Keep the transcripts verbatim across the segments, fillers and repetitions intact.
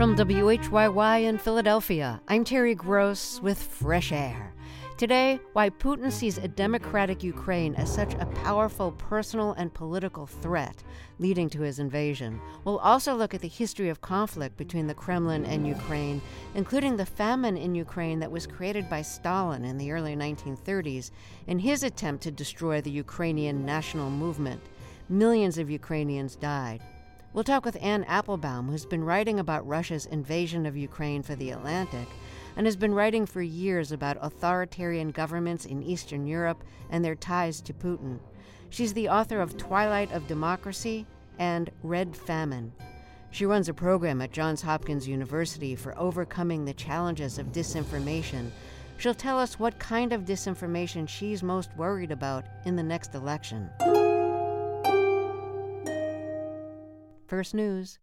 From W H Y Y in Philadelphia, I'm Terry Gross with Fresh Air. Today, why Putin sees a democratic Ukraine as such a powerful personal and political threat leading to his invasion. We'll also look at the history of conflict between the Kremlin and Ukraine, including the famine in Ukraine that was created by Stalin in the early nineteen thirties in his attempt to destroy the Ukrainian national movement. Millions of Ukrainians died. We'll talk with Anne Applebaum, who's been writing about Russia's invasion of Ukraine for The Atlantic and has been writing for years about authoritarian governments in Eastern Europe and their ties to Putin. She's the author of Twilight of Democracy and Red Famine. She runs a program at Johns Hopkins University for overcoming the challenges of disinformation. She'll tell us what kind of disinformation she's most worried about in the next election. First News.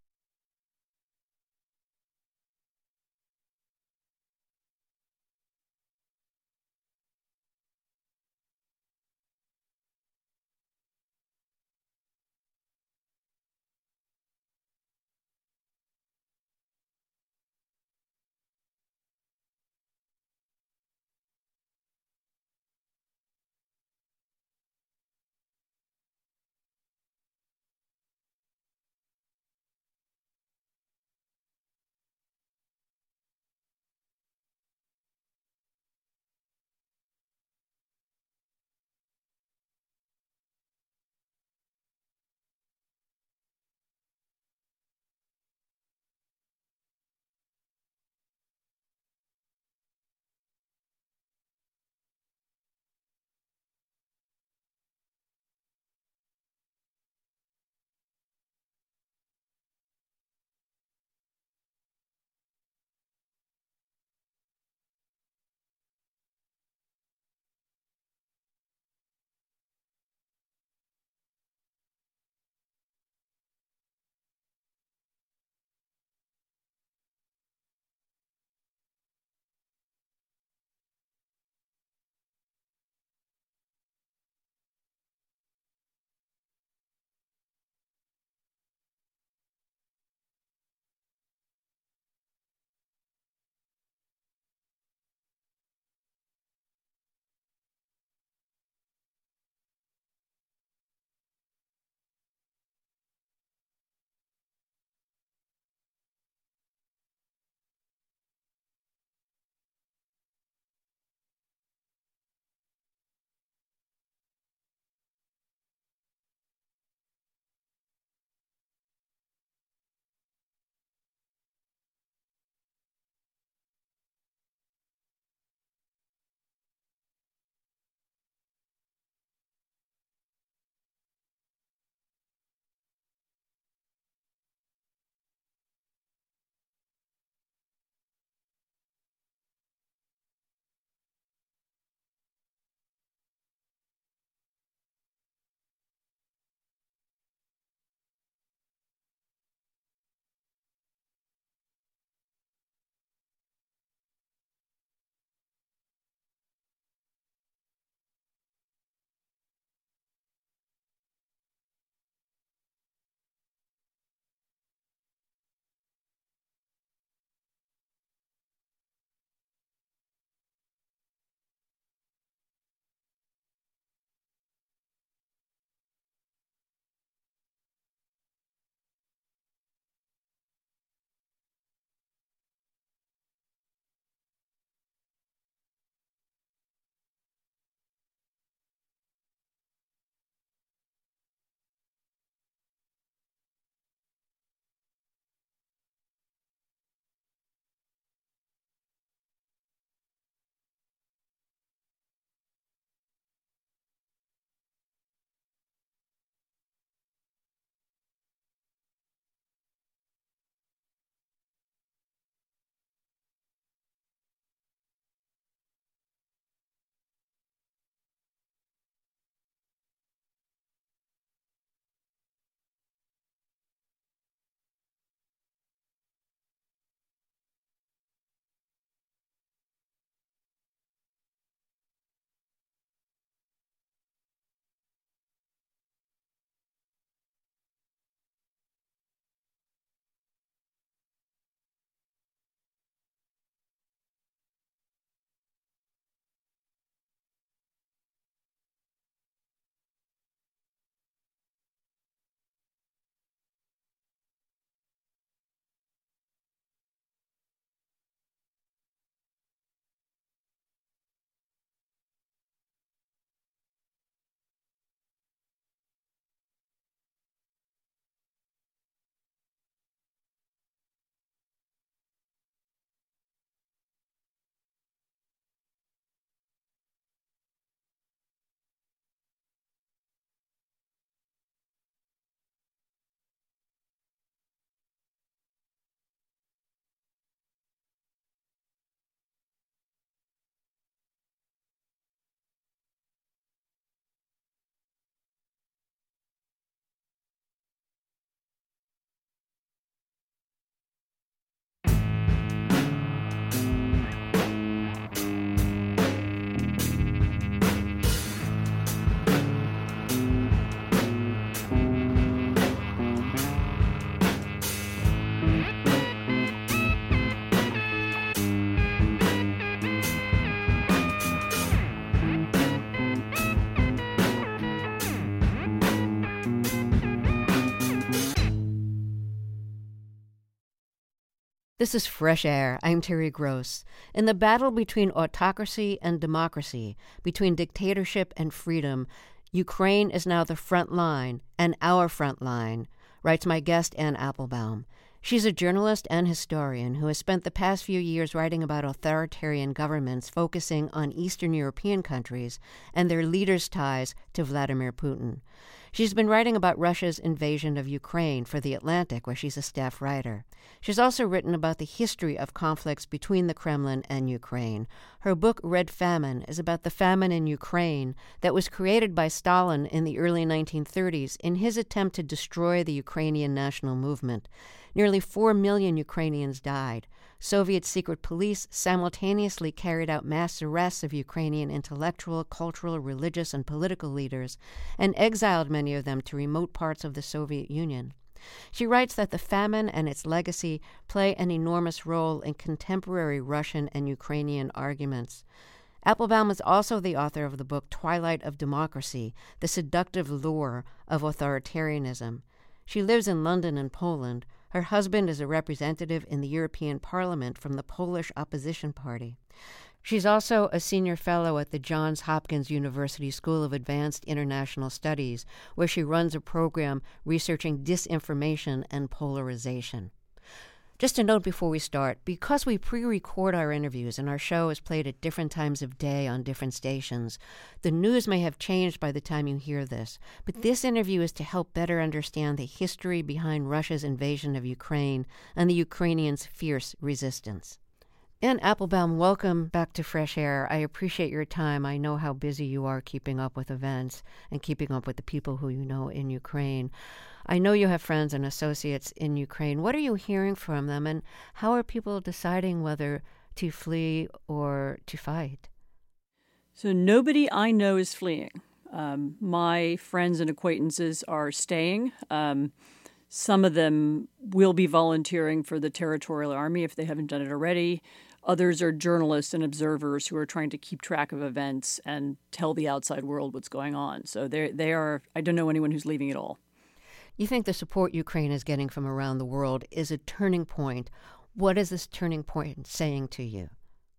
This is Fresh Air. I'm Terry Gross. In the battle between autocracy and democracy, between dictatorship and freedom, Ukraine is now the front line, and our front line, writes my guest Anne Applebaum. She's a journalist and historian who has spent the past few years writing about authoritarian governments focusing on Eastern European countries and their leaders' ties to Vladimir Putin. She's been writing about Russia's invasion of Ukraine for The Atlantic, where she's a staff writer. She's also written about the history of conflicts between the Kremlin and Ukraine. Her book, Red Famine, is about the famine in Ukraine that was created by Stalin in the early nineteen thirties in his attempt to destroy the Ukrainian national movement. Nearly four million Ukrainians died. Soviet secret police simultaneously carried out mass arrests of Ukrainian intellectual, cultural, religious, and political leaders, and exiled many of them to remote parts of the Soviet Union. She writes that the famine and its legacy play an enormous role in contemporary Russian and Ukrainian arguments. Applebaum is also the author of the book Twilight of Democracy, The Seductive Lure of Authoritarianism. She lives in London and Poland. Her husband is a representative in the European Parliament from the Polish Opposition Party. She's also a senior fellow at the Johns Hopkins University School of Advanced International Studies, where she runs a program researching disinformation and polarization. Just a note before we start, because we pre-record our interviews and our show is played at different times of day on different stations, the news may have changed by the time you hear this. But this interview is to help better understand the history behind Russia's invasion of Ukraine and the Ukrainians' fierce resistance. Anne Applebaum, welcome back to Fresh Air. I appreciate your time. I know how busy you are keeping up with events and keeping up with the people who you know in Ukraine. I know you have friends and associates in Ukraine. What are you hearing from them, and how are people deciding whether to flee or to fight? So nobody I know is fleeing. Um, my friends and acquaintances are staying. Um, some of them will be volunteering for the Territorial Army if they haven't done it already. Others are journalists and observers who are trying to keep track of events and tell the outside world what's going on. So they they are. I don't know anyone who's leaving at all. You think the support Ukraine is getting from around the world is a turning point. What is this turning point saying to you?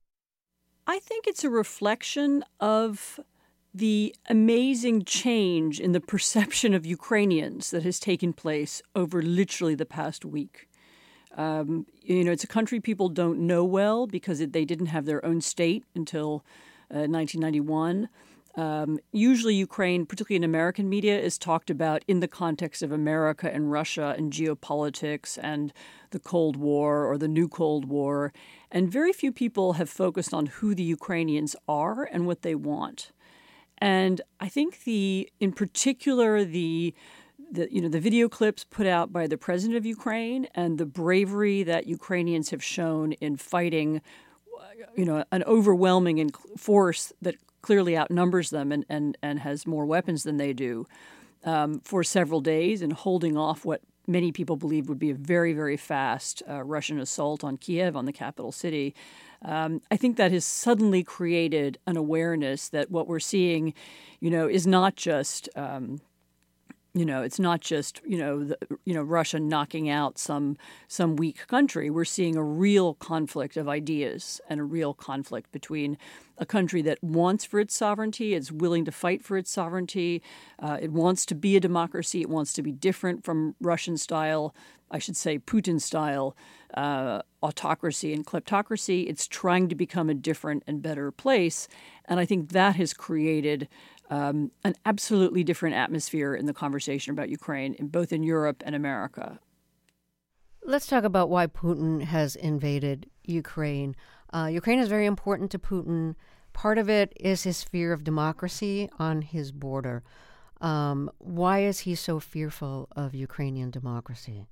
I think it's a reflection of the amazing change in the perception of Ukrainians that has taken place over literally the past week. Um, you know, it's a country people don't know well because it, they didn't have their own state until uh, nineteen ninety-one. Um, usually Ukraine, particularly in American media, is talked about in the context of America and Russia and geopolitics and the Cold War or the new Cold War. And very few people have focused on who the Ukrainians are and what they want. And I think the, in particular, the The, you know, the video clips put out by the president of Ukraine and the bravery that Ukrainians have shown in fighting, you know, an overwhelming force that clearly outnumbers them and, and, and has more weapons than they do um, for several days and holding off what many people believe would be a very, very fast uh, Russian assault on Kiev, on the capital city. Um, I think that has suddenly created an awareness that what we're seeing, you know, is not just um, You know, it's not just, you know, the, you know, Russia knocking out some some weak country. We're seeing a real conflict of ideas and a real conflict between a country that wants for its sovereignty, is willing to fight for its sovereignty. Uh, it wants to be a democracy. It wants to be different from Russian style, I should say Putin style uh, autocracy and kleptocracy. It's trying to become a different and better place. And I think that has created Um, an absolutely different atmosphere in the conversation about Ukraine, in both in Europe and America. Let's talk about why Putin has invaded Ukraine. Uh, Ukraine is very important to Putin. Part of it is his fear of democracy on his border. Um, why is he so fearful of Ukrainian democracy?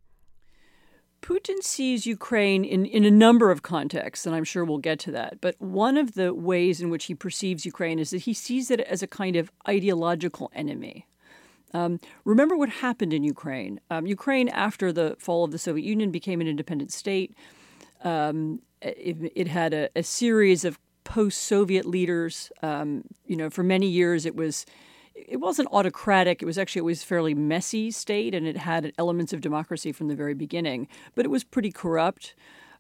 Putin sees Ukraine in, in a number of contexts, and I'm sure we'll get to that. But one of the ways in which he perceives Ukraine is that he sees it as a kind of ideological enemy. Um, remember what happened in Ukraine. Um, Ukraine, after the fall of the Soviet Union, became an independent state. Um, it, it had a, a series of post-Soviet leaders. Um, you know, for many years it was It wasn't autocratic. It was actually always a fairly messy state, and it had elements of democracy from the very beginning. But it was pretty corrupt.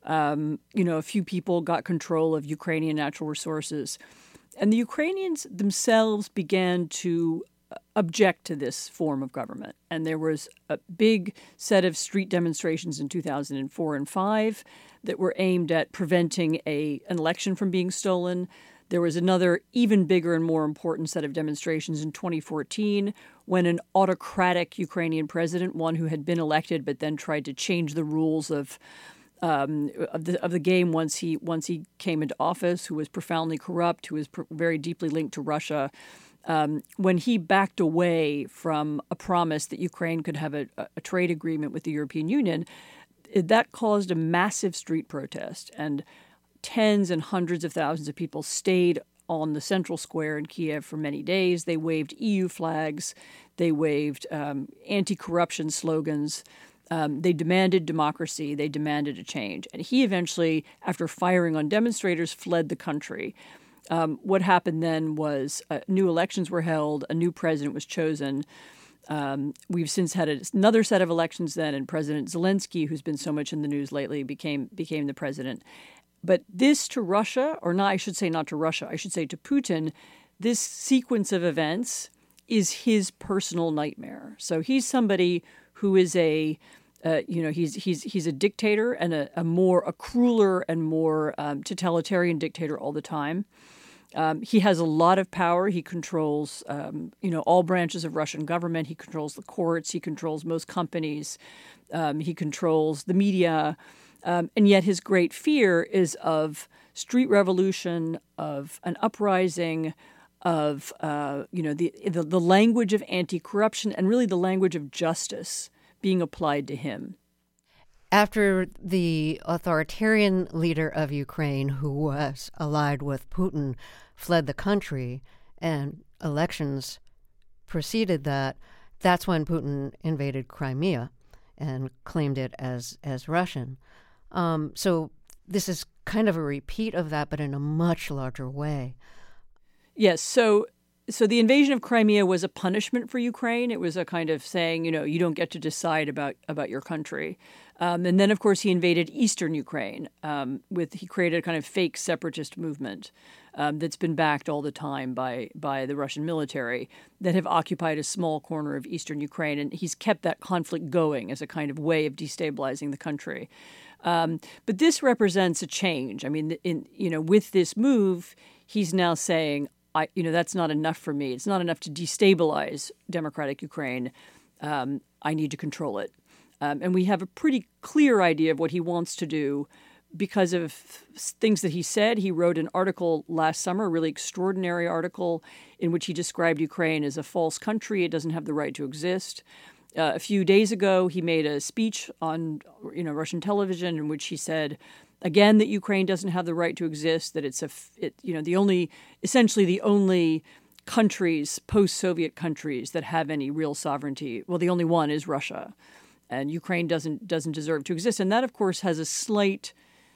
Um, you know, a few people got control of Ukrainian natural resources. And the Ukrainians themselves began to object to this form of government. And there was a big set of street demonstrations in two thousand four and five that were aimed at preventing a, an election from being stolen. There was another even bigger and more important set of demonstrations in twenty fourteen when an autocratic Ukrainian president, one who had been elected but then tried to change the rules of um, of, the, of the game once he once he came into office, who was profoundly corrupt, who was pr- very deeply linked to Russia. Um, when he backed away from a promise that Ukraine could have a, a trade agreement with the European Union, that caused a massive street protest, and tens and hundreds of thousands of people stayed on the central square in Kiev for many days. They waved E U flags. They waved um, anti-corruption slogans. Um, they demanded democracy. They demanded a change. And he eventually, after firing on demonstrators, fled the country. Um, what happened then was uh, new elections were held. A new president was chosen. Um, we've since had a, another set of elections then, and President Zelensky, who's been so much in the news lately, became became the president. But this to Russia, or not, I should say not to Russia, I should say to Putin, this sequence of events is his personal nightmare. So he's somebody who is a, uh, you know, he's he's he's a dictator and a, a more a crueler and more um, totalitarian dictator all the time. Um, he has a lot of power. He controls, um, you know, all branches of Russian government. He controls the courts. He controls most companies. Um, he controls the media. Um, and yet his great fear is of street revolution, of an uprising, of, uh, you know, the, the the language of anti-corruption and really the language of justice being applied to him. After the authoritarian leader of Ukraine, who was allied with Putin, fled the country and elections preceded that, that's when Putin invaded Crimea and claimed it as, as Russian. Um, so this is kind of a repeat of that, but in a much larger way. Yes, so so the invasion of Crimea was a punishment for Ukraine. It was a kind of saying, you know, you don't get to decide about, about your country. Um, and then, of course, he invaded eastern Ukraine. Um, with he created a kind of fake separatist movement um, that's been backed all the time by by the Russian military that have occupied a small corner of eastern Ukraine. And he's kept that conflict going as a kind of way of destabilizing the country. Um, but this represents a change. I mean, in you know, with this move, he's now saying, I, you know, that's not enough for me. It's not enough to destabilize democratic Ukraine. Um, I need to control it. Um, and we have a pretty clear idea of what he wants to do because of things that he said. He wrote an article last summer, a really extraordinary article in which he described Ukraine as a false country. It doesn't have the right to exist. Uh, a few days ago, he made a speech on, you know, Russian television in which he said, again, that Ukraine doesn't have the right to exist, that it's a, it, you know, the only, essentially the only countries, post-Soviet countries that have any real sovereignty. Well, the only one is Russia. And Ukraine doesn't doesn't deserve to exist. And that, of course, has a slight,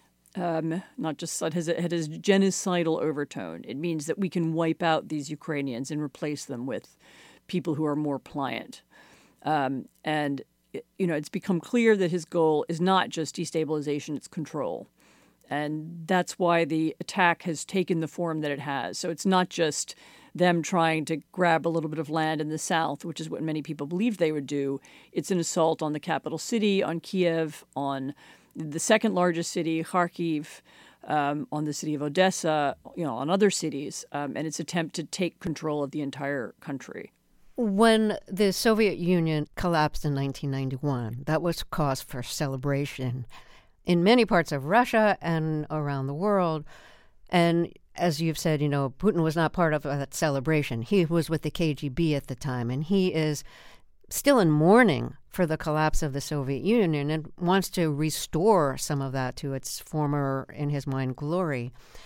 um, not just slight, has a, it has genocidal overtone. It means that we can wipe out these Ukrainians and replace them with people who are more pliant. Um, and, you know, it's become clear that his goal is not just destabilization, it's control. And that's why the attack has taken the form that it has. So it's not just them trying to grab a little bit of land in the south, which is what many people believed they would do. It's an assault on the capital city, on Kiev, on the second largest city, Kharkiv, um, on the city of Odessa, you know, on other cities, um, and its attempt to take control of the entire country. When the Soviet Union collapsed in nineteen ninety-one, that was cause for celebration in many parts of Russia and around the world. And as you've said, you know, Putin was not part of that celebration. He was with the K G B at the time, and he is still in mourning for the collapse of the Soviet Union and wants to restore some of that to its former, in his mind, glory.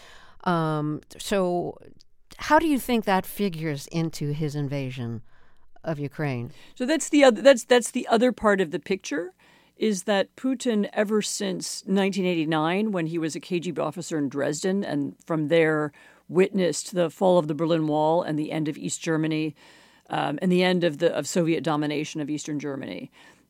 Um, so how do you think that figures into his invasion of Ukraine? So that's the other, that's that's the other part of the picture, is that Putin, ever since nineteen eighty-nine, when he was a K G B officer in Dresden, and from there witnessed the fall of the Berlin Wall and the end of East Germany, um, and the end of the of Soviet domination of Eastern Germany,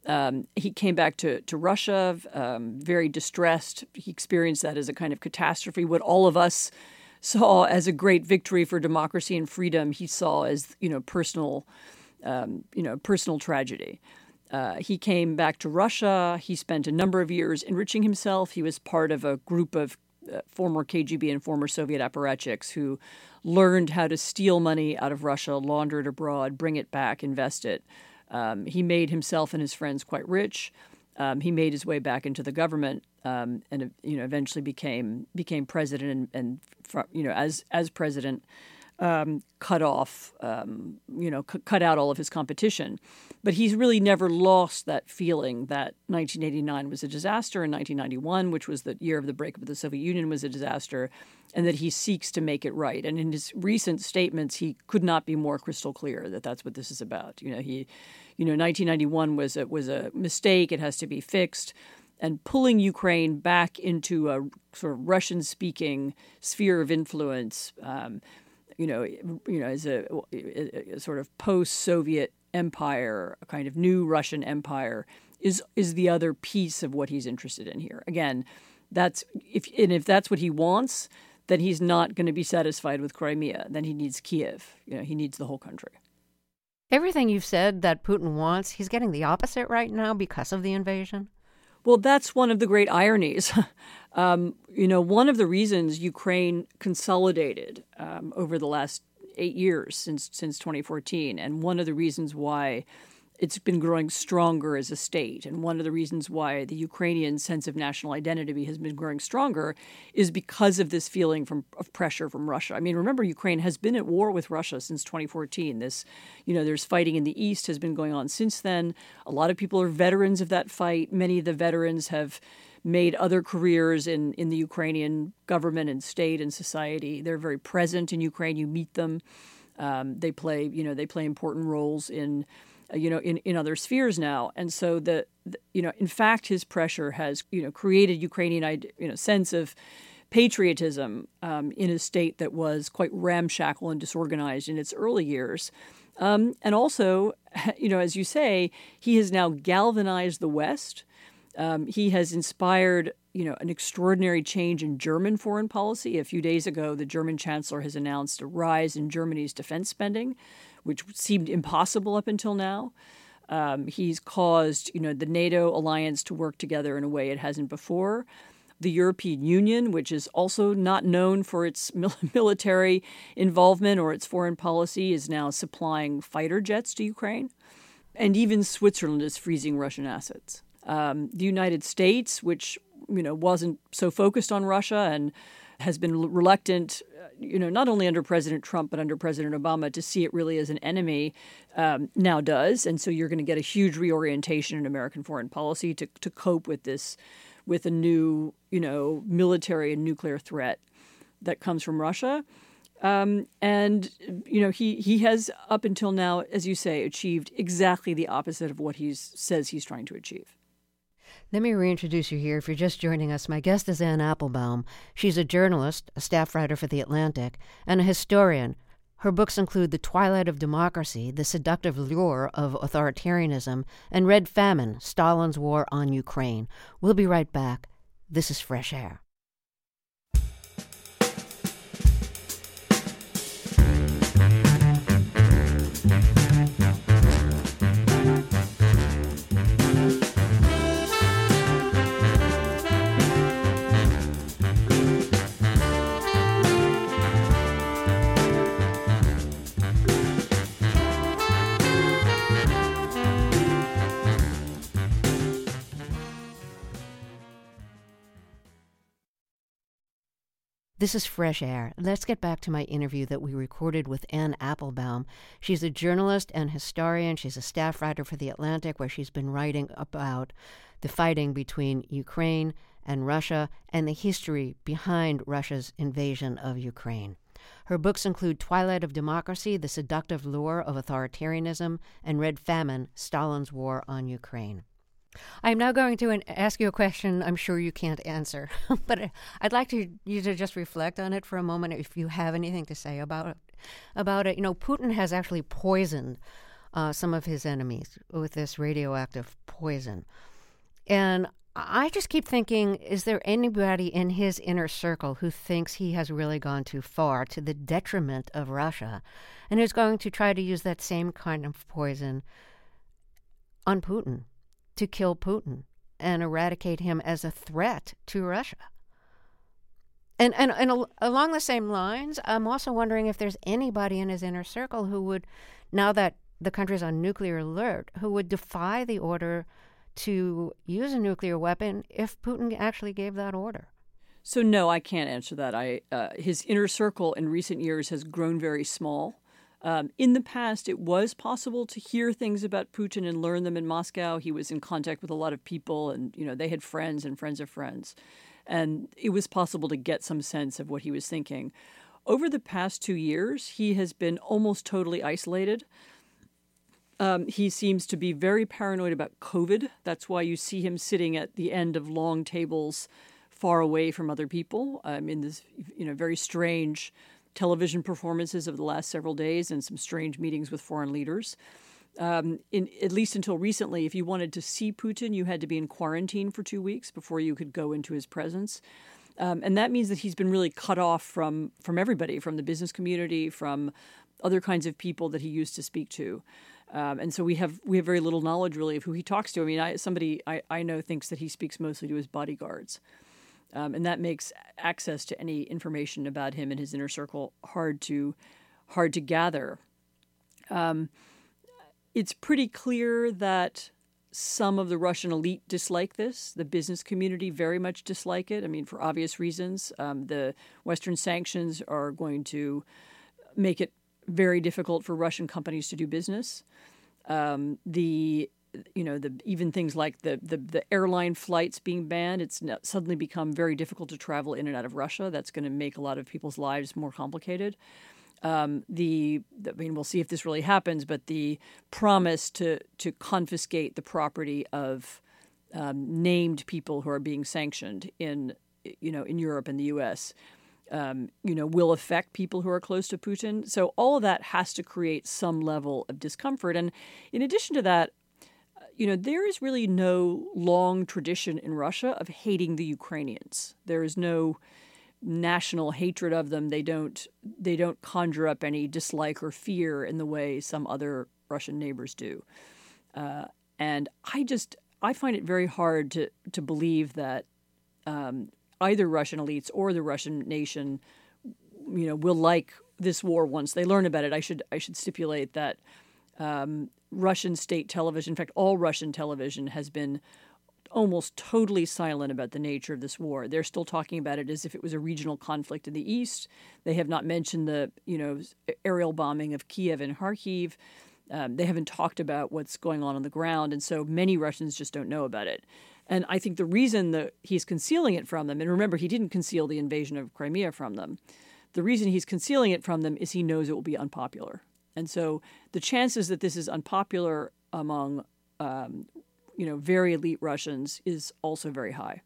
Um, he came back to, to Russia um, very distressed. He experienced that as a kind of catastrophe. What all of us saw as a great victory for democracy and freedom, he saw as, you know, personal, um, you know, personal tragedy. Uh, he came back to Russia. He spent a number of years enriching himself. He was part of a group of uh, former K G B and former Soviet apparatchiks who learned how to steal money out of Russia, launder it abroad, bring it back, invest it. Um, he made himself and his friends quite rich. Um, he made his way back into the government, um, and you know eventually became became president, and, and fr- you know as as president, um, cut off um, you know c- cut out all of his competition. But he's really never lost that feeling that nineteen eighty-nine was a disaster, and nineteen ninety-one, which was the year of the breakup of the Soviet Union, was a disaster, and that he seeks to make it right. And in his recent statements, he could not be more crystal clear that that's what this is about. You know, he, you know, nineteen ninety-one was a, was a mistake. It has to be fixed. And pulling Ukraine back into a sort of Russian-speaking sphere of influence, um, you know, you know, as a, a, a sort of post-Soviet empire, a kind of new Russian empire, is is the other piece of what he's interested in here. Again, that's if and if that's what he wants, then he's not going to be satisfied with Crimea. Then he needs Kiev. You know, he needs the whole country. Everything you've said that Putin wants, he's getting the opposite right now because of the invasion. Well, that's one of the great ironies. um, you know, one of the reasons Ukraine consolidated um, over the last eight years since since twenty fourteen, and one of the reasons why it's been growing stronger as a state, and one of the reasons why the Ukrainian sense of national identity has been growing stronger, is because of this feeling from of pressure from Russia. I mean, remember, Ukraine has been at war with Russia since twenty fourteen. This, you know, there's fighting in the east has been going on since then. A lot of people are veterans of that fight. Many of the veterans have made other careers in, in the Ukrainian government and state and society. They're very present in Ukraine. You meet them. Um, they play, you know, they play important roles in, uh, you know, in, in other spheres now. And so the, the, you know, in fact, his pressure has, you know, created Ukrainian, you know, sense of patriotism um, in a state that was quite ramshackle and disorganized in its early years. Um, and also, you know, as you say, he has now galvanized the West. Um, he has inspired, you know, an extraordinary change in German foreign policy. A few days ago, the German chancellor has announced a rise in Germany's defense spending, which seemed impossible up until now. Um, he's caused, you know, the NATO alliance to work together in a way it hasn't before. The European Union, which is also not known for its military involvement or its foreign policy, is now supplying fighter jets to Ukraine. And even Switzerland is freezing Russian assets. Um, the United States, which, you know, wasn't so focused on Russia and has been reluctant, you know, not only under President Trump, but under President Obama, to see it really as an enemy, um, now does. And so you're going to get a huge reorientation in American foreign policy to, to cope with this, with a new, you know, military and nuclear threat that comes from Russia. Um, and, you know, he, he has up until now, as you say, achieved exactly the opposite of what he says he's trying to achieve. Let me reintroduce you here. If you're just joining us, my guest is Anne Applebaum. She's a journalist, a staff writer for The Atlantic, and a historian. Her books include The Twilight of Democracy, The Seductive Lure of Authoritarianism, and Red Famine, Stalin's War on Ukraine. We'll be right back. This is Fresh Air. This is Fresh Air. Let's get back to my interview that we recorded with Anne Applebaum. She's a journalist and historian. She's a staff writer for The Atlantic, where she's been writing about the fighting between Ukraine and Russia and the history behind Russia's invasion of Ukraine. Her books include Twilight of Democracy, The Seductive Lure of Authoritarianism, and Red Famine, Stalin's War on Ukraine. I'm now going to ask you a question I'm sure you can't answer, but I'd like to, you to just reflect on it for a moment if you have anything to say about it. About it. You know, Putin has actually poisoned uh, some of his enemies with this radioactive poison. And I just keep thinking, is there anybody in his inner circle who thinks he has really gone too far to the detriment of Russia and is going to try to use that same kind of poison on Putin to kill Putin and eradicate him as a threat to Russia? And, and and al- along the same lines, I'm also wondering if there's anybody in his inner circle who would, now that the country's on nuclear alert, who would defy the order to use a nuclear weapon if Putin actually gave that order. So no, I can't answer that. I uh, his inner circle in recent years has grown very small. Um, in the past, it was possible to hear things about Putin and learn them in Moscow. He was in contact with a lot of people, and you know they had friends and friends of friends, and it was possible to get some sense of what he was thinking. Over the past two years, he has been almost totally isolated. Um, he seems to be very paranoid about COVID. That's why you see him sitting at the end of long tables far away from other people um, in this, you know, very strange television performances of the last several days and some strange meetings with foreign leaders. Um, in, at least until recently, if you wanted to see Putin, you had to be in quarantine for two weeks before you could go into his presence. Um, and that means that he's been really cut off from, from everybody, from the business community, from other kinds of people that he used to speak to. Um, and so we have we have very little knowledge, really, of who he talks to. I mean, I, somebody I, I know thinks that he speaks mostly to his bodyguards. Um, and that makes access to any information about him and his inner circle hard to hard to gather. Um, it's pretty clear that some of the Russian elite dislike this. The business community very much dislike it. I mean, for obvious reasons. Um, the Western sanctions are going to make it very difficult for Russian companies to do business. Um, the you know the even things like the, the the airline flights being banned. It's suddenly become very difficult to travel in and out of Russia. That's going to make a lot of people's lives more complicated. Um, the, the I mean, we'll see if this really happens, but the promise to to confiscate the property of um, named people who are being sanctioned in you know in Europe and the U S Um, you know, will affect people who are close to Putin. So all of that has to create some level of discomfort. And in addition to that, you know, there is really no long tradition in Russia of hating the Ukrainians. There is no national hatred of them. They don't they don't conjure up any dislike or fear in the way some other Russian neighbors do. Uh, and I just I find it very hard to to believe that um, either Russian elites or the Russian nation, you know, will like this war once they learn about it. I should I should stipulate that um, Russian state television, in fact, all Russian television, has been almost totally silent about the nature of this war. They're still talking about it as if it was a regional conflict in the east. They have not mentioned the, you know, aerial bombing of Kiev and Kharkiv. Um, they haven't talked about what's going on on the ground, and so many Russians just don't know about it. And I think the reason that he's concealing it from them, and remember, he didn't conceal the invasion of Crimea from them. The reason he's concealing it from them is he knows it will be unpopular. And so the chances that this is unpopular among, um, you know, very elite Russians is also very high.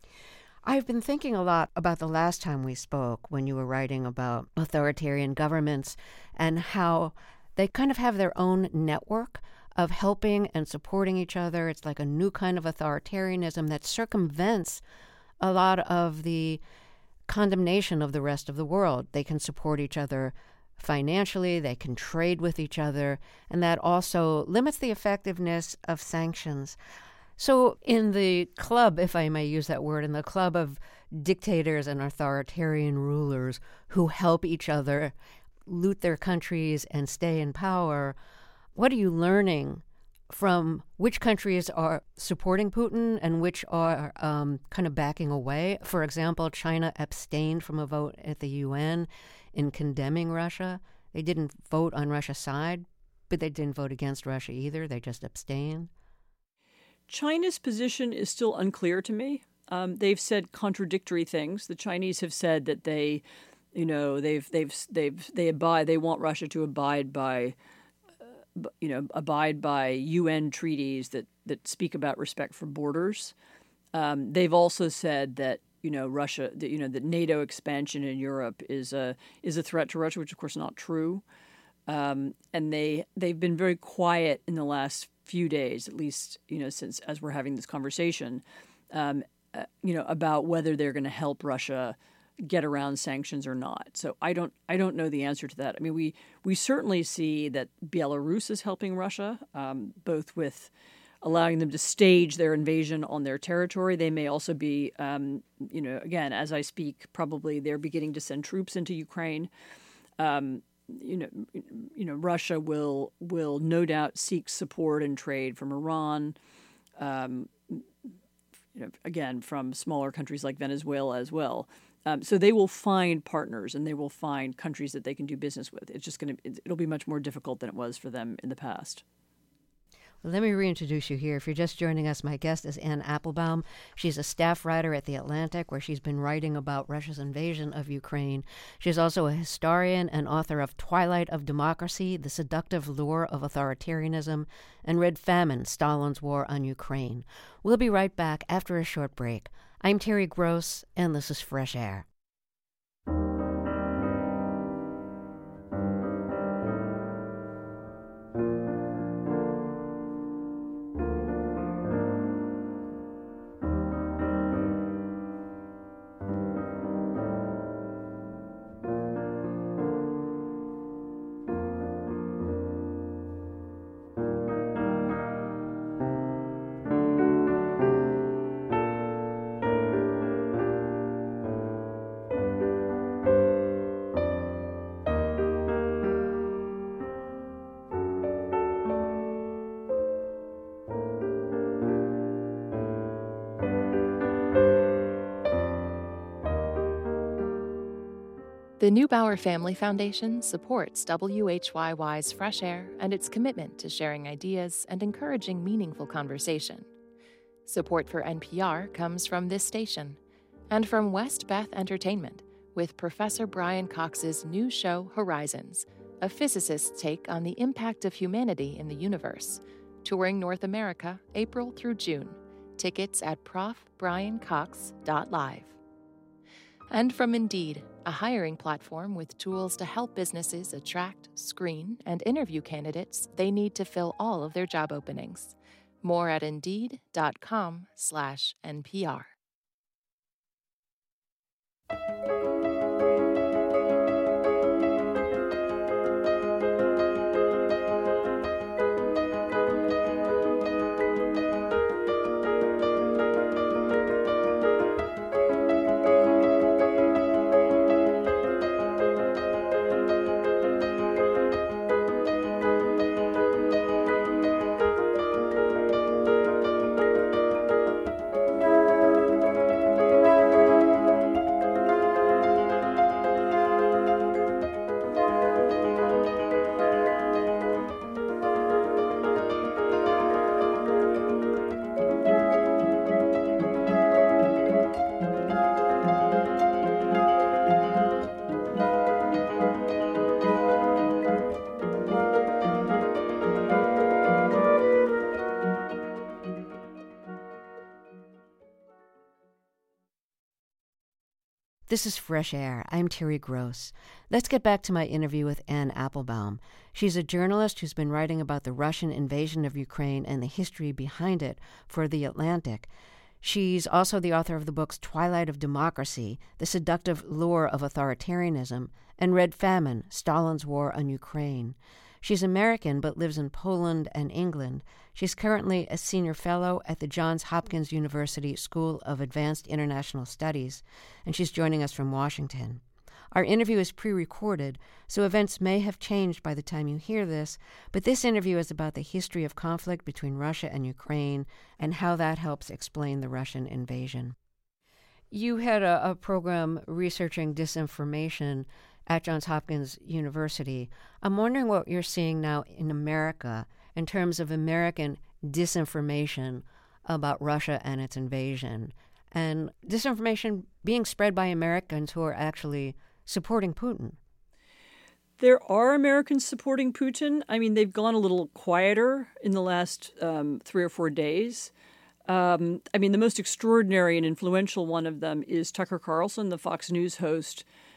I've been thinking a lot about the last time we spoke when you were writing about authoritarian governments and how they kind of have their own network of helping and supporting each other. It's like a new kind of authoritarianism that circumvents a lot of the condemnation of the rest of the world. They can support each other financially, they can trade with each other, and that also limits the effectiveness of sanctions. So in the club, if I may use that word, in the club of dictators and authoritarian rulers who help each other loot their countries and stay in power, what are you learning from which countries are supporting Putin and which are um, kind of backing away? For example, China abstained from a vote at the U N in condemning Russia. They didn't vote on Russia's side, but they didn't vote against Russia either. They just abstained. China's position is still unclear to me. Um, they've said contradictory things. The Chinese have said that they, you know, they've they've they've they abide. They want Russia to abide by, uh, you know, abide by U N treaties that that speak about respect for borders. Um, they've also said that, you know, Russia, that, you know, that NATO expansion in Europe is a is a threat to Russia, which of course is not true. Um, and they, they've been very quiet in the last few days, at least, you know, since as we're having this conversation, um, uh, you know, about whether they're going to help Russia get around sanctions or not. So I don't I don't know the answer to that. I mean, we we certainly see that Belarus is helping Russia, um, both with allowing them to stage their invasion on their territory. They may also be, um, you know, again, as I speak, probably they're beginning to send troops into Ukraine. Um, you know, you know, Russia will will no doubt seek support and trade from Iran. Um, you know, again, from smaller countries like Venezuela as well. Um, so they will find partners and they will find countries that they can do business with. It's just going to, it'll be much more difficult than it was for them in the past. Well, let me reintroduce you here. If you're just joining us, my guest is Anne Applebaum. She's a staff writer at The Atlantic, where she's been writing about Russia's invasion of Ukraine. She's also a historian and author of Twilight of Democracy, The Seductive Lure of Authoritarianism, and Red Famine, Stalin's War on Ukraine. We'll be right back after a short break. I'm Terry Gross, and this is Fresh Air. The Neubauer Family Foundation supports W H Y Y's Fresh Air and its commitment to sharing ideas and encouraging meaningful conversation. Support for N P R comes from this station and from West Beth Entertainment with Professor Brian Cox's new show Horizons, a physicist's take on the impact of humanity in the universe, touring North America April through June. Tickets at prof brian cox dot live. And from Indeed, a hiring platform with tools to help businesses attract, screen, and interview candidates they need to fill all of their job openings. More at Indeed.com slash NPR. This is Fresh Air. I'm Terry Gross. Let's get back to my interview with Anne Applebaum. She's a journalist who's been writing about the Russian invasion of Ukraine and the history behind it for The Atlantic. She's also the author of the books Twilight of Democracy, The Seductive Lure of Authoritarianism, and Red Famine, Stalin's War on Ukraine. She's American but lives in Poland and England. She's currently a senior fellow at the Johns Hopkins University School of Advanced International Studies, and she's joining us from Washington. Our interview is pre-recorded, so events may have changed by the time you hear this, but this interview is about the history of conflict between Russia and Ukraine and how that helps explain the Russian invasion. You had a, a program researching disinformation at Johns Hopkins University. I'm wondering what you're seeing now in America in terms of American disinformation about Russia and its invasion, and disinformation being spread by Americans who are actually supporting Putin. There are Americans supporting Putin. I mean, they've gone a little quieter in the last um, three or four days. Um, I mean, the most extraordinary and influential one of them is Tucker Carlson, the Fox News host,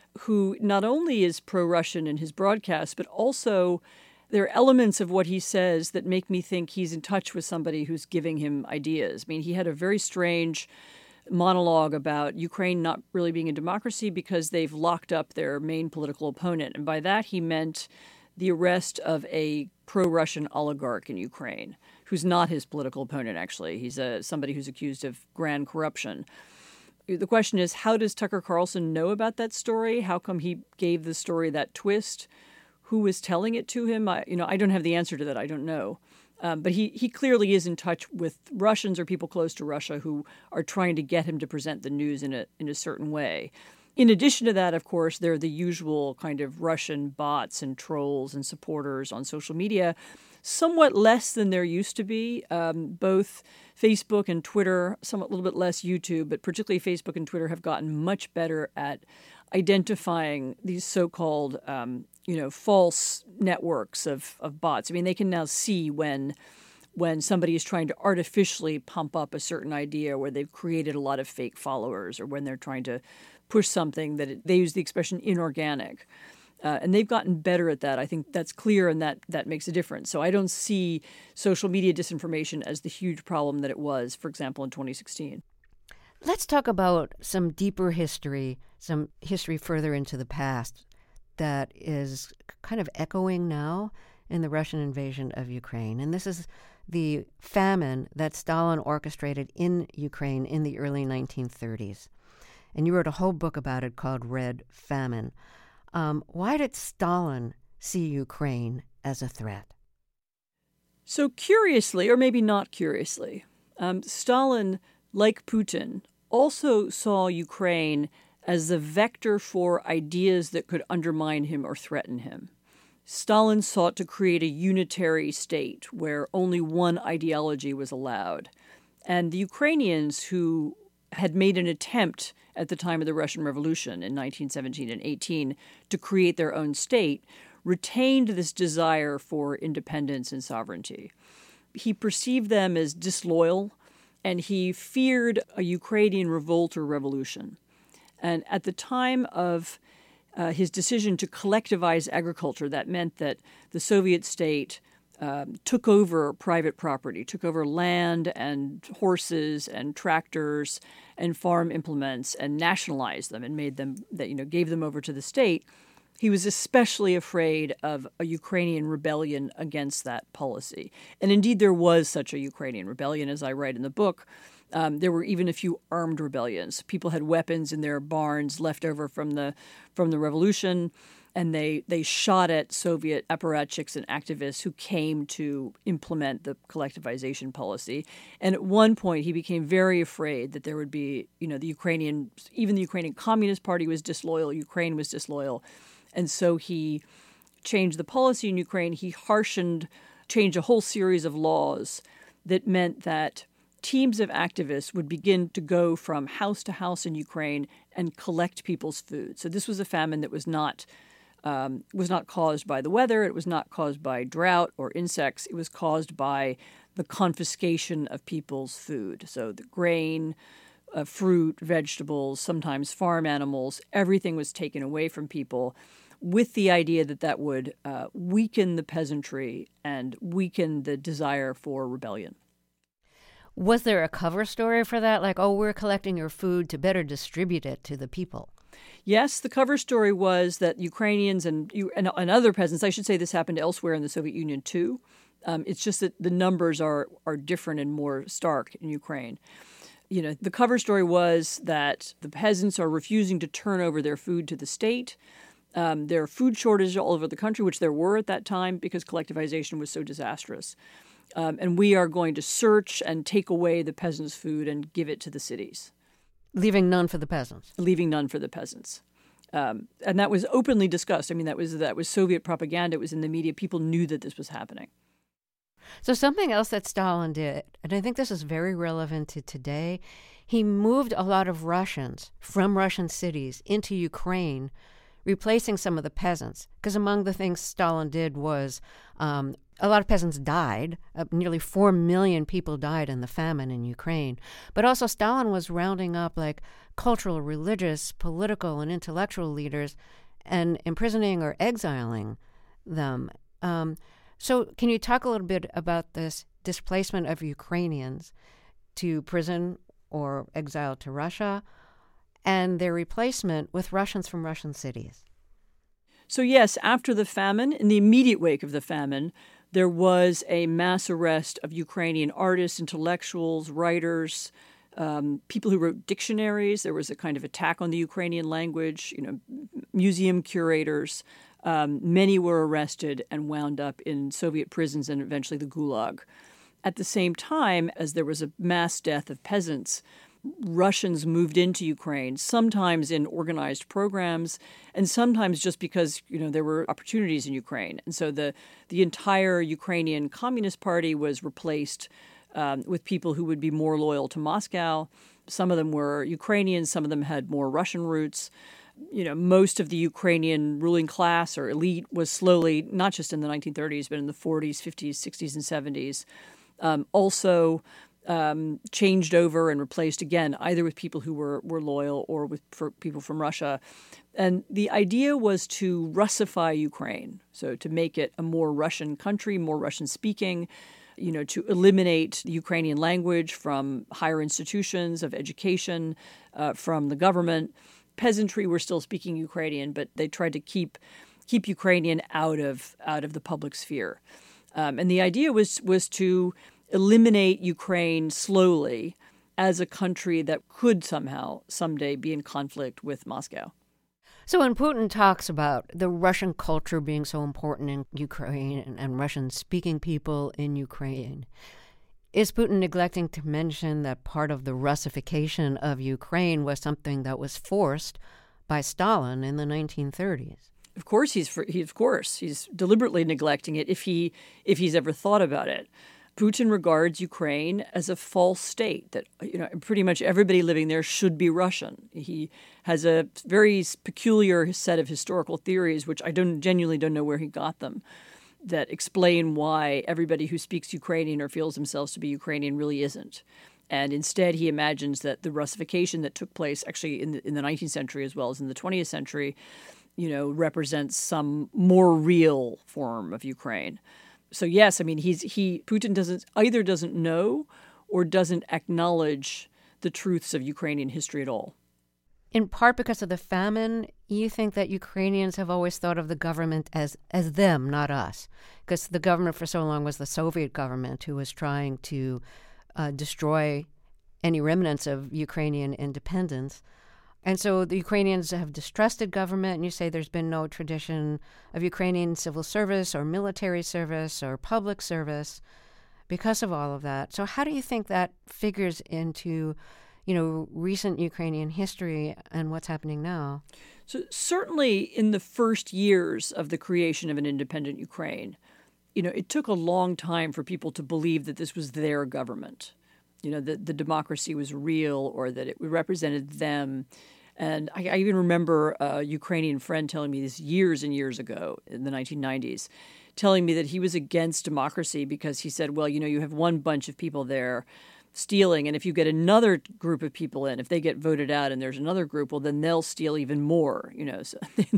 who not only is pro-Russian in his broadcast, but also there are elements of what he says that make me think he's in touch with somebody who's giving him ideas. I mean, he had a very strange monologue about Ukraine not really being a democracy because they've locked up their main political opponent. And by that, he meant the arrest of a pro-Russian oligarch in Ukraine, who's not his political opponent, actually. He's a, somebody who's accused of grand corruption. The question is, how does Tucker Carlson know about that story? How come he gave the story that twist? Who was telling it to him? I, you know, I don't have the answer to that. I don't know. Um, but he, he clearly is in touch with Russians or people close to Russia who are trying to get him to present the news in a in a certain way. In addition to that, of course, there are the usual kind of Russian bots and trolls and supporters on social media, somewhat less than there used to be. Um, both Facebook and Twitter, somewhat a little bit less YouTube, but particularly Facebook and Twitter have gotten much better at identifying these so-called, um, you know, false networks of, of bots. I mean, they can now see when when somebody is trying to artificially pump up a certain idea where they've created a lot of fake followers, or when they're trying to push something that it, they use the expression inorganic. Uh, and they've gotten better at that. I think that's clear, and that that makes a difference. So I don't see social media disinformation as the huge problem that it was, for example, in twenty sixteen. Let's talk about some deeper history, some history further into the past that is kind of echoing now in the Russian invasion of Ukraine. And this is the famine that Stalin orchestrated in Ukraine in the early nineteen thirties. And you wrote a whole book about it called Red Famine. Um, why did Stalin see Ukraine as a threat? So curiously, or maybe not curiously, um, Stalin, like Putin, also saw Ukraine as the vector for ideas that could undermine him or threaten him. Stalin sought to create a unitary state where only one ideology was allowed. And the Ukrainians, who had made an attempt at the time of the Russian Revolution in nineteen seventeen and eighteen to create their own state, retained this desire for independence and sovereignty. He perceived them as disloyal, and he feared a Ukrainian revolt or revolution. And at the time of uh, his decision to collectivize agriculture, that meant that the Soviet state um, took over private property, took over land and horses and tractors and farm implements and nationalized them and made them, that you know, gave them over to the state. He was especially afraid of a Ukrainian rebellion against that policy. And indeed, there was such a Ukrainian rebellion, as I write in the book. Um, there were even a few armed rebellions. People had weapons in their barns left over from the from the revolution, and they, they shot at Soviet apparatchiks and activists who came to implement the collectivization policy. And at one point, he became very afraid that there would be, you know, the Ukrainian, even the Ukrainian Communist Party was disloyal, Ukraine was disloyal. And so he changed the policy in Ukraine. He harshened, changed a whole series of laws that meant that teams of activists would begin to go from house to house in Ukraine and collect people's food. So this was a famine that was not um, was not caused by the weather. It was not caused by drought or insects. It was caused by the confiscation of people's food. So the grain, uh, fruit, vegetables, sometimes farm animals, everything was taken away from people, with the idea that that would uh, weaken the peasantry and weaken the desire for rebellion. Was there a cover story for that? Like, oh, we're collecting your food to better distribute it to the people. Yes, the cover story was that Ukrainians and, and, and other peasants, I should say this happened elsewhere in the Soviet Union too. Um, it's just that the numbers are are different and more stark in Ukraine. You know, the cover story was that the peasants are refusing to turn over their food to the state. Um, there are food shortages all over the country, which there were at that time because collectivization was so disastrous. Um, and we are going to search and take away the peasants' food and give it to the cities. Leaving none for the peasants. Leaving none for the peasants. Um, and that was openly discussed. I mean, that was that was Soviet propaganda. It was in the media. People knew that this was happening. So something else that Stalin did, and I think this is very relevant to today, he moved a lot of Russians from Russian cities into Ukraine replacing some of the peasants. Because among the things Stalin did was um, a lot of peasants died. Uh, nearly four million people died in the famine in Ukraine. But also Stalin was rounding up like cultural, religious, political, and intellectual leaders and imprisoning or exiling them. Um, so can you talk a little bit about this displacement of Ukrainians to prison or exile to Russia and their replacement with Russians from Russian cities? So yes, after the famine, in the immediate wake of the famine, there was a mass arrest of Ukrainian artists, intellectuals, writers, um, people who wrote dictionaries. There was a kind of attack on the Ukrainian language, you know, museum curators. Um, many were arrested and wound up in Soviet prisons and eventually the Gulag. At the same time, as there was a mass death of peasants, Russians moved into Ukraine, sometimes in organized programs, and sometimes just because, you know, there were opportunities in Ukraine. And so the, the entire Ukrainian Communist Party was replaced um, with people who would be more loyal to Moscow. Some of them were Ukrainians, some of them had more Russian roots. You know, most of the Ukrainian ruling class or elite was slowly, not just in the nineteen thirties, but in the forties, fifties, sixties, and seventies, um, also um, changed over and replaced again, either with people who were, were loyal or with for people from Russia. And the idea was to Russify Ukraine, so to make it a more Russian country, more Russian-speaking, you know, to eliminate the Ukrainian language from higher institutions of education, uh, from the government. Peasantry were still speaking Ukrainian, but they tried to keep keep Ukrainian out of out of the public sphere. Um, and the idea was was to eliminate Ukraine slowly as a country that could somehow someday be in conflict with Moscow. So when Putin talks about the Russian culture being so important in Ukraine and, and Russian-speaking people in Ukraine, is Putin neglecting to mention that part of the Russification of Ukraine was something that was forced by Stalin in the nineteen thirties? Of course, he's he, of course he's deliberately neglecting it if he if he's ever thought about it. Putin regards Ukraine as a false state that, you know, pretty much everybody living there should be Russian. He has a very peculiar set of historical theories, which I don't genuinely don't know where he got them, that explain why everybody who speaks Ukrainian or feels themselves to be Ukrainian really isn't. And instead, he imagines that the Russification that took place actually in the, in the nineteenth century as well as in the twentieth century, you know, represents some more real form of Ukraine. So yes, I mean, he's he Putin doesn't either doesn't know or doesn't acknowledge the truths of Ukrainian history at all. In part because of the famine, you think that Ukrainians have always thought of the government as, as them, not us. Because the government for so long was the Soviet government who was trying to uh, destroy any remnants of Ukrainian independence. And so the Ukrainians have distrusted government, and you say there's been no tradition of Ukrainian civil service or military service or public service because of all of that. So how do you think that figures into, you know, recent Ukrainian history and what's happening now? So certainly in the first years of the creation of an independent Ukraine, you know, it took a long time for people to believe that this was their government, you know, that the democracy was real or that it represented them. And I, I even remember a Ukrainian friend telling me this years and years ago in the nineteen nineties, telling me that he was against democracy because he said, well, you know, you have one bunch of people there stealing, and if you get another group of people in, if they get voted out and there's another group, well, then they'll steal even more, you know. So,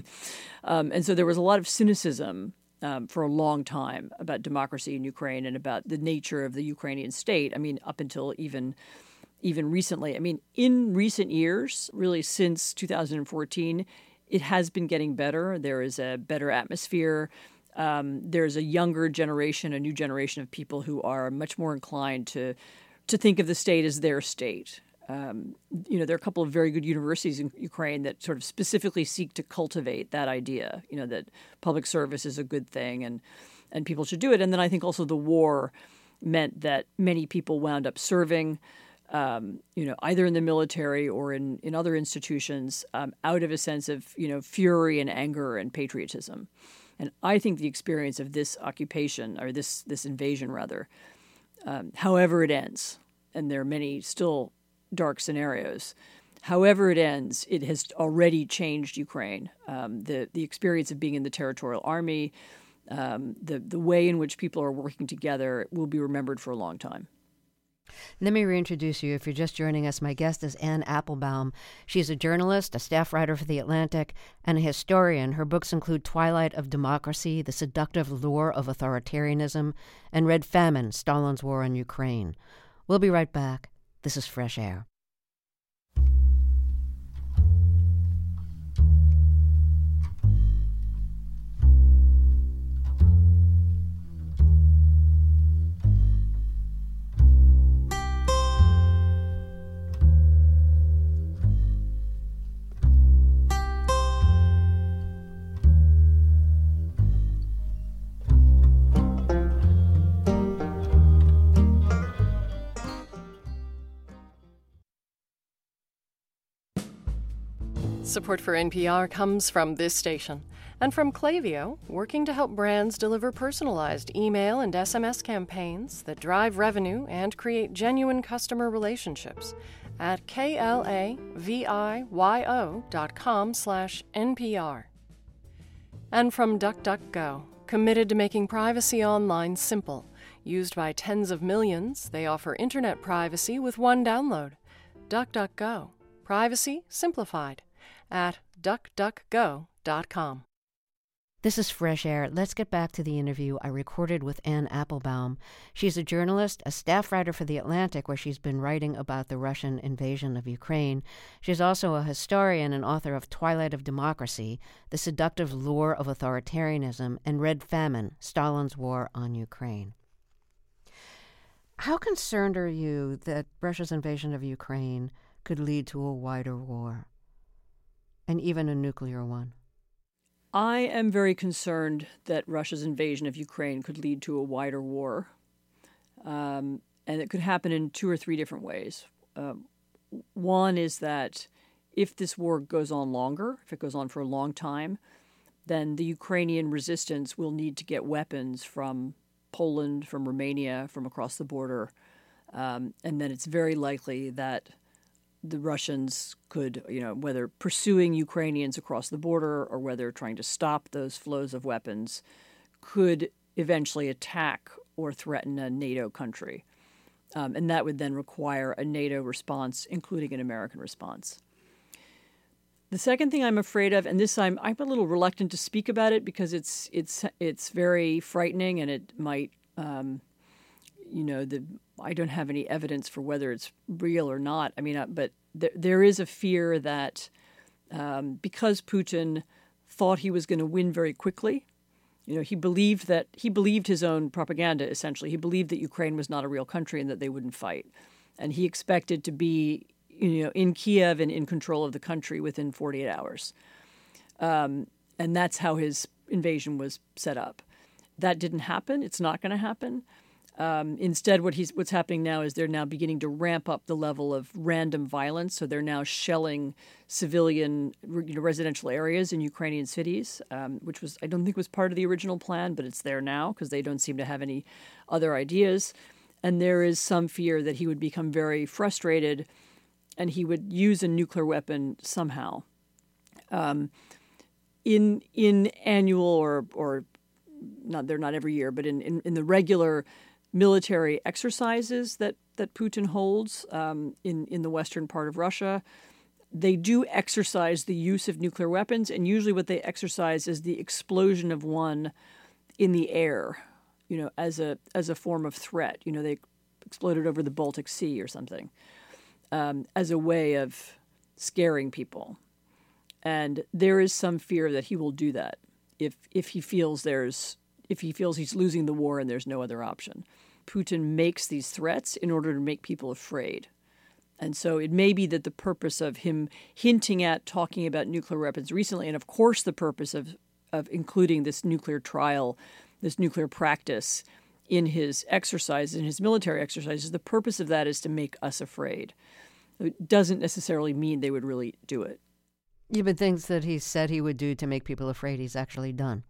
um, and so there was a lot of cynicism um, for a long time about democracy in Ukraine and about the nature of the Ukrainian state. I mean, up until even even recently. I mean, in recent years, really since two thousand fourteen, it has been getting better. There is a better atmosphere. Um, there's a younger generation, a new generation of people who are much more inclined to to think of the state as their state. Um, you know, there are a couple of very good universities in Ukraine that sort of specifically seek to cultivate that idea, you know, that public service is a good thing and, and people should do it. And then I think also the war meant that many people wound up serving, um, you know, either in the military or in, in other institutions um, out of a sense of, you know, fury and anger and patriotism. And I think the experience of this occupation, or this this invasion, rather, Um, however it ends, and there are many still dark scenarios, however it ends, it has already changed Ukraine. Um, the the experience of being in the territorial army, um, the the way in which people are working together will be remembered for a long time. Let me reintroduce you. If you're just joining us, my guest is Anne Applebaum. She's a journalist, a staff writer for The Atlantic, and a historian. Her books include Twilight of Democracy, The Seductive Lure of Authoritarianism, and Red Famine, Stalin's War on Ukraine. We'll be right back. This is Fresh Air. Support for N P R comes from this station and from Klaviyo, working to help brands deliver personalized email and S M S campaigns that drive revenue and create genuine customer relationships at K-L-A-V-I-Y-O dot com slash N-P-R. And from DuckDuckGo, committed to making privacy online simple. Used by tens of millions, they offer internet privacy with one download. DuckDuckGo. Privacy simplified. At duck duck go dot com. This is Fresh Air. Let's get back to the interview I recorded with Anne Applebaum. She's a journalist, a staff writer for The Atlantic, where she's been writing about the Russian invasion of Ukraine. She's also a historian and author of Twilight of Democracy, The Seductive Lure of Authoritarianism, and Red Famine, Stalin's War on Ukraine. How concerned are you that Russia's invasion of Ukraine could lead to a wider war, and even a nuclear one? I am very concerned that Russia's invasion of Ukraine could lead to a wider war. Um, and it could happen in two or three different ways. Um, one is that if this war goes on longer, if it goes on for a long time, then the Ukrainian resistance will need to get weapons from Poland, from Romania, from across the border. Um, and then it's very likely that the Russians could, you know, whether pursuing Ukrainians across the border or whether trying to stop those flows of weapons, could eventually attack or threaten a NATO country. Um, and that would then require a NATO response, including an American response. The second thing I'm afraid of, and this I'm I'm a little reluctant to speak about it because it's it's it's very frightening and it might, um, you know, the I don't have any evidence for whether it's real or not. I mean, uh, but there, there is a fear that um, because Putin thought he was going to win very quickly, you know, he believed that he believed his own propaganda, essentially. He believed that Ukraine was not a real country and that they wouldn't fight. And he expected to be, you know, in Kiev and in control of the country within forty-eight hours. Um, and that's how his invasion was set up. That didn't happen. It's not going to happen. Um, instead, what he's what's happening now is they're now beginning to ramp up the level of random violence. So they're now shelling civilian, you know, residential areas in Ukrainian cities, um, which was I don't think was part of the original plan, but it's there now because they don't seem to have any other ideas. And there is some fear that he would become very frustrated, and he would use a nuclear weapon somehow. Um, in in annual or or not they're not every year, but in in, in the regular military exercises that, that Putin holds um, in, in the western part of Russia, they do exercise the use of nuclear weapons, and usually what they exercise is the explosion of one in the air, you know, as a as a form of threat. You know, they exploded over the Baltic Sea or something, um, as a way of scaring people. And there is some fear that he will do that if if he feels there's if he feels he's losing the war and there's no other option. Putin makes these threats in order to make people afraid. And so it may be that the purpose of him hinting at talking about nuclear weapons recently, and of course the purpose of, of including this nuclear trial, this nuclear practice in his exercises, in his military exercises, the purpose of that is to make us afraid. It doesn't necessarily mean they would really do it. Even things that he said he would do to make people afraid, he's actually done.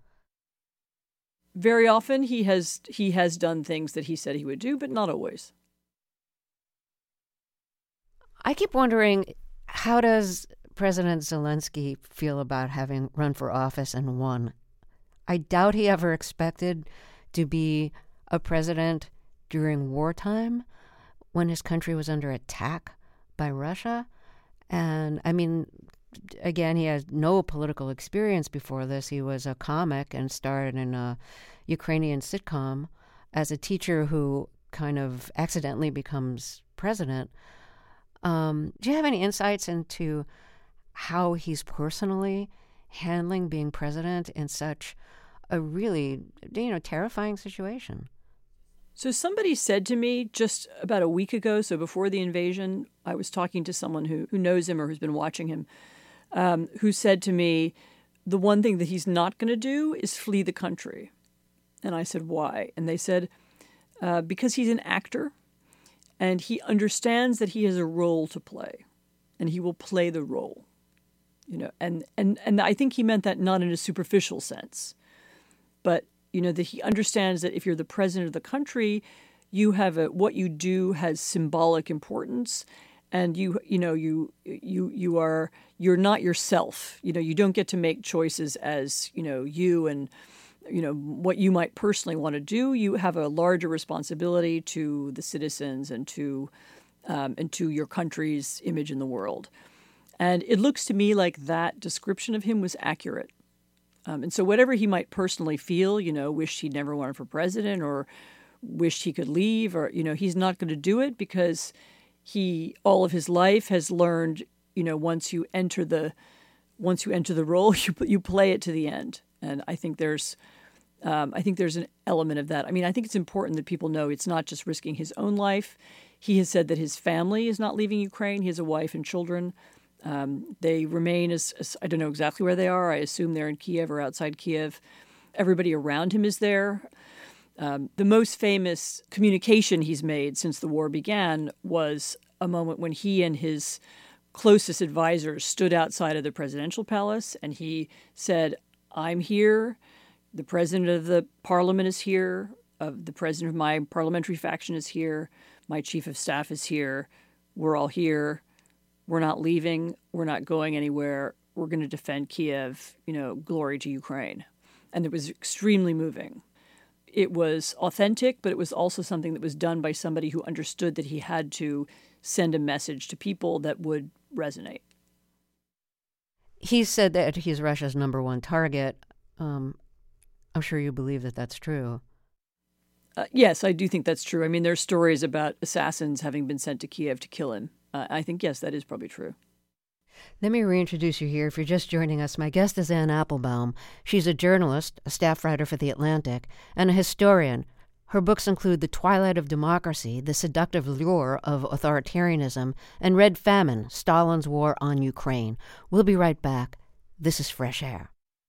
Very often he has he has done things that he said he would do, but not always. I keep wondering How does President Zelensky feel about having run for office and won? I doubt he ever expected to be a president during wartime when his country was under attack by Russia. And I mean, again, he has no political experience before this. He was a comic and starred in a Ukrainian sitcom as a teacher who kind of accidentally becomes president. Um, do you have any insights into how he's personally handling being president in such a really, you know, terrifying situation? So somebody said to me just about a week ago, so before the invasion, I was talking to someone who, who knows him or who's been watching him, um, who said to me, the one thing that he's not going to do is flee the country. And I said, why? And they said, uh, because he's an actor and he understands that he has a role to play and he will play the role. You know, and, and, and I think he meant that not in a superficial sense, but you know, that he understands that if you're the president of the country, you have a, what you do has symbolic importance, and you, you know, you, you, you are, you're not yourself. You know, you don't get to make choices as, you know, you and, you know, what you might personally want to do. You have a larger responsibility to the citizens and to, um, and to your country's image in the world. And it looks to me like that description of him was accurate. Um, and so whatever he might personally feel, you know, wished he'd never run for president or wished he could leave, or, you know, he's not going to do it because he, all of his life has learned, you know, once you enter the, once you enter the role, you you play it to the end. And I think there's, um, I think there's an element of that. I mean, I think it's important that people know it's not just risking his own life. He has said that his family is not leaving Ukraine. He has a wife and children. Um, they remain as, as, I don't know exactly where they are. I assume they're in Kiev or outside Kiev. Everybody around him is there. Um, the most famous communication he's made since the war began was a moment when he and his closest advisors stood outside of the presidential palace, and he said, I'm here. The president of the parliament is here. Uh, the president of my parliamentary faction is here. My chief of staff is here. We're all here. We're not leaving. We're not going anywhere. We're going to defend Kiev. You know, glory to Ukraine. And it was extremely moving. It was authentic, but it was also something that was done by somebody who understood that he had to send a message to people that would resonate. He said that he's Russia's number one target. Um, I'm sure you believe that that's true. Uh, yes, I do think that's true. I mean, there are stories about assassins having been sent to Kiev to kill him. Uh, I think, yes, that is probably true. Let me reintroduce you here. If you're just joining us, my guest is Anne Applebaum. She's a journalist, a staff writer for The Atlantic, and a historian. Her books include The Twilight of Democracy, The Seductive Lure of Authoritarianism, and Red Famine, Stalin's War on Ukraine. We'll be right back. This is Fresh Air.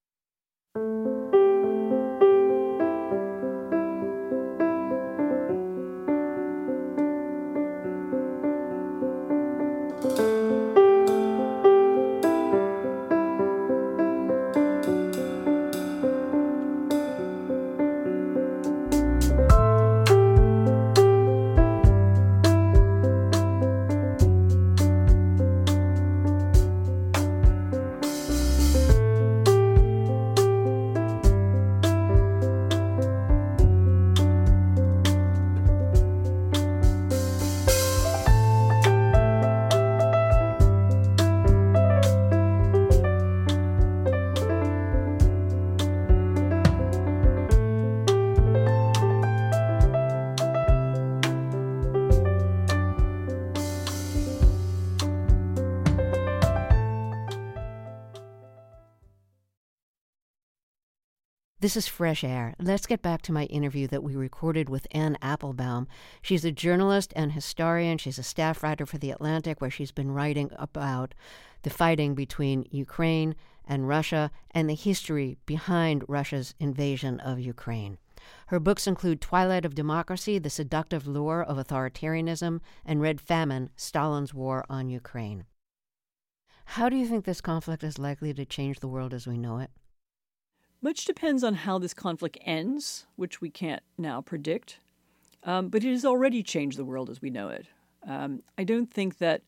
This is Fresh Air. Let's get back to my interview that we recorded with Anne Applebaum. She's a journalist and historian. She's a staff writer for The Atlantic, where she's been writing about the fighting between Ukraine and Russia and the history behind Russia's invasion of Ukraine. Her books include Twilight of Democracy, The Seductive Lure of Authoritarianism, and Red Famine, Stalin's War on Ukraine. How do you think this conflict is likely to change the world as we know it? Much depends on how this conflict ends, which we can't now predict. Um, but it has already changed the world as we know it. Um, I don't think that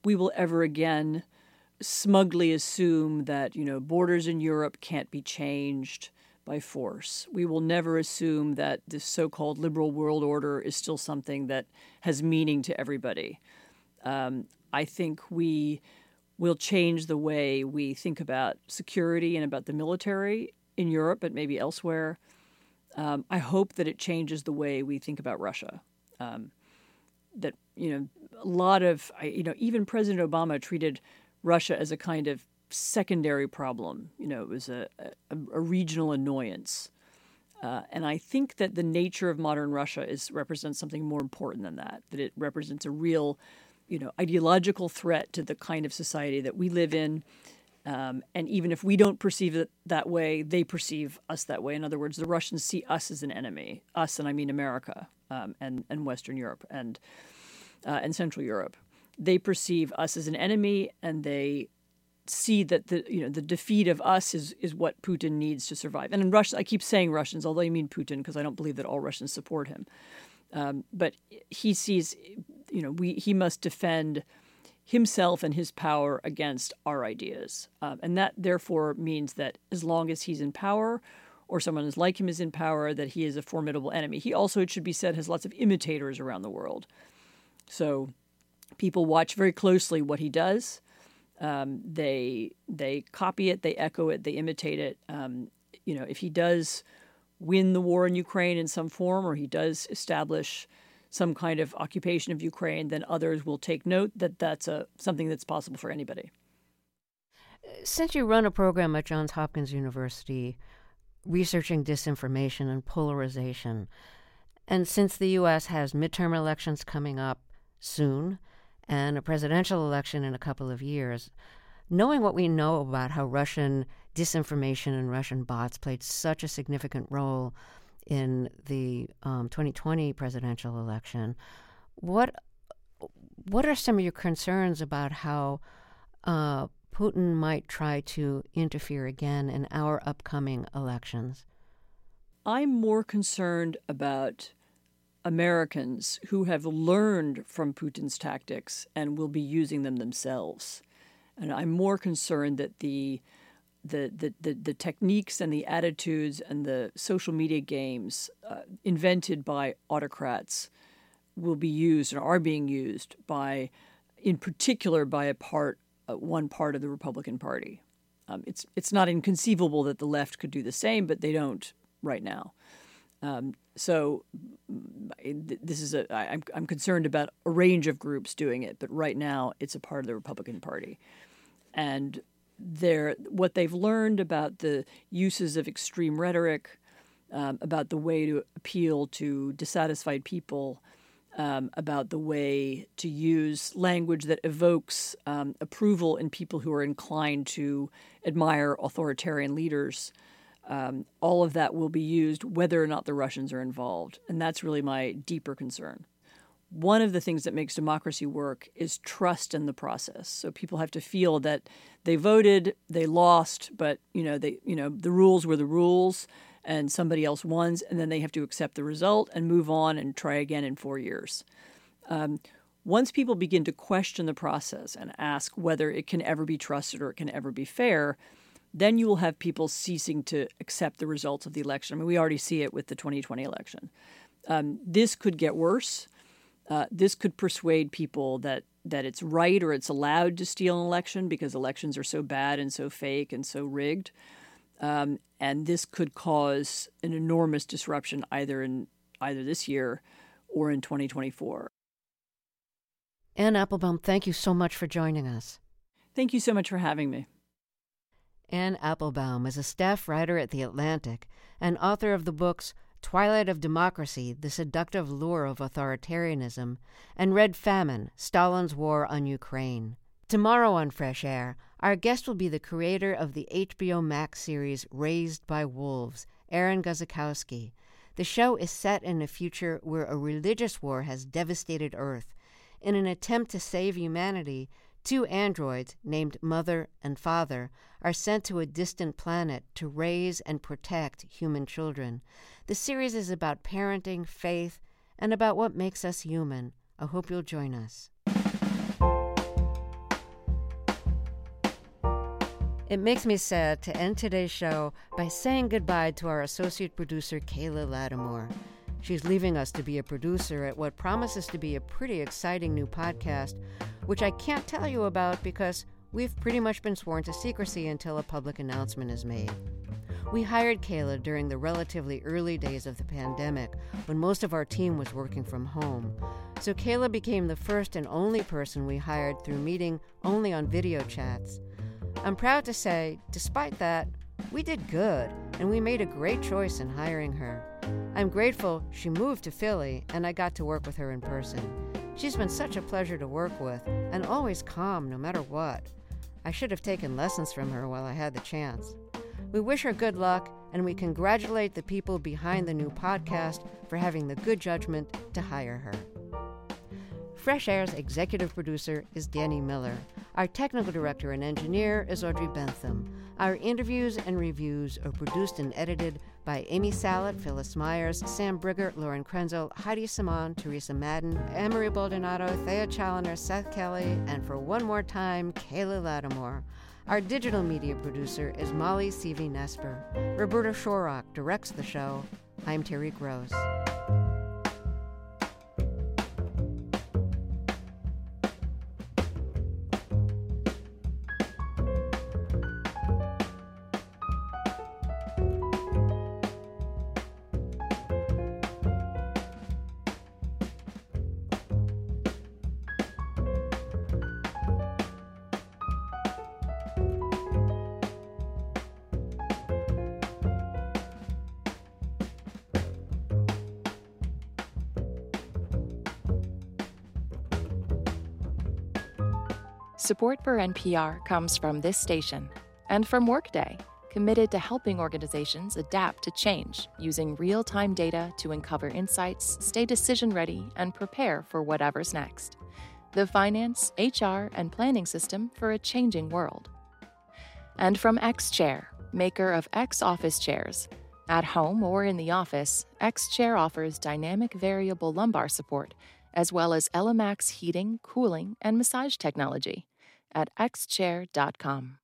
we will ever again smugly assume that, you know, borders in Europe can't be changed by force. We will never assume that this so-called liberal world order is still something that has meaning to everybody. Um, I think we will change the way we think about security and about the military in Europe, but maybe elsewhere. Um, I hope that it changes the way we think about Russia. Um, that, you know, a lot of, you know, even President Obama treated Russia as a kind of secondary problem. You know, it was a, a, a regional annoyance. Uh, and I think that the nature of modern Russia is represents something more important than that, that it represents a real, you know, ideological threat to the kind of society that we live in. Um, and even if we don't perceive it that way, they perceive us that way. In other words, the Russians see us as an enemy, us, and I mean America um, and, and Western Europe and uh, and Central Europe. They perceive us as an enemy, and they see that the you know the defeat of us is is what Putin needs to survive. And in Russia, I keep saying Russians, although I mean Putin, because I don't believe that all Russians support him. Um, but he sees, you know, we he must defend himself and his power against our ideas. Um, and that, therefore, means that as long as he's in power or someone is like him is in power, that he is a formidable enemy. He also, it should be said, has lots of imitators around the world. So people watch very closely what he does. Um, they they copy it, they echo it, they imitate it. Um, you know, if he does win the war in Ukraine in some form, or he does establish some kind of occupation of Ukraine, then others will take note that that's a, something that's possible for anybody. Since you run a program at Johns Hopkins University researching disinformation and polarization, and since the U S has midterm elections coming up soon and a presidential election in a couple of years, knowing what we know about how Russian disinformation and Russian bots played such a significant role in the um, twenty twenty presidential election, what what are some of your concerns about how uh, Putin might try to interfere again in our upcoming elections? I'm more concerned about Americans who have learned from Putin's tactics and will be using them themselves. And I'm more concerned that the The, the, the, the techniques and the attitudes and the social media games uh, invented by autocrats will be used and are being used by, in particular, by a part, uh, one part of the Republican Party. Um, it's it's not inconceivable that the left could do the same, but they don't right now. Um, so this is a I, I'm I'm concerned about a range of groups doing it, but right now it's a part of the Republican Party, and They're, what they've learned about the uses of extreme rhetoric, um, about the way to appeal to dissatisfied people, um, about the way to use language that evokes um, approval in people who are inclined to admire authoritarian leaders. Um, all of that will be used whether or not the Russians are involved. And that's really my deeper concern. One of the things that makes democracy work is trust in the process. So people have to feel that they voted, they lost, but you know, they you know the rules were the rules, and somebody else won, and then they have to accept the result and move on and try again in four years. Um, once people begin to question the process and ask whether it can ever be trusted or it can ever be fair, then you will have people ceasing to accept the results of the election. I mean, we already see it with the twenty twenty election. Um, this could get worse. Uh, this could persuade people that, that it's right or it's allowed to steal an election because elections are so bad and so fake and so rigged. Um, and this could cause an enormous disruption either in either this year or in twenty twenty-four. Anne Applebaum, thank you so much for joining us. Thank you so much for having me. Anne Applebaum is a staff writer at The Atlantic and author of the books Twilight of Democracy, The Seductive Lure of Authoritarianism, and Red Famine, Stalin's War on Ukraine. Tomorrow on Fresh Air, our guest will be the creator of the H B O Max series Raised by Wolves, Aaron Guzikowski. The show is set in a future where a religious war has devastated Earth. In an attempt to save humanity, two androids, named Mother and Father, are sent to a distant planet to raise and protect human children. The series is about parenting, faith, and about what makes us human. I hope you'll join us. It makes me sad to end today's show by saying goodbye to our associate producer, Kayla Lattimore. She's leaving us to be a producer at what promises to be a pretty exciting new podcast, which I can't tell you about because we've pretty much been sworn to secrecy until a public announcement is made. We hired Kayla during the relatively early days of the pandemic, when most of our team was working from home. So Kayla became the first and only person we hired through meeting only on video chats. I'm proud to say, despite that, we did good, and we made a great choice in hiring her. I'm grateful she moved to Philly, and I got to work with her in person. She's been such a pleasure to work with, and always calm no matter what. I should have taken lessons from her while I had the chance. We wish her good luck, and we congratulate the people behind the new podcast for having the good judgment to hire her. Fresh Air's executive producer is Danny Miller. Our technical director and engineer is Audrey Bentham. Our interviews and reviews are produced and edited by Amy Salet, Phyllis Myers, Sam Brigger, Lauren Krenzel, Heidi Simon, Teresa Madden, Emery Baldonado, Thea Challoner, Seth Kelly, and for one more time, Kayla Lattimore. Our digital media producer is Molly Seavey-Nesper. Roberta Shorrock directs the show. I'm Terry Gross. Support for N P R comes from this station and from Workday, committed to helping organizations adapt to change using real-time data to uncover insights, stay decision-ready, and prepare for whatever's next. The finance, H R, and planning system for a changing world. And from X-Chair, maker of X Office chairs. At home or in the office, X-Chair offers dynamic variable lumbar support, as well as ELEMAX heating, cooling, and massage technology at x chair dot com.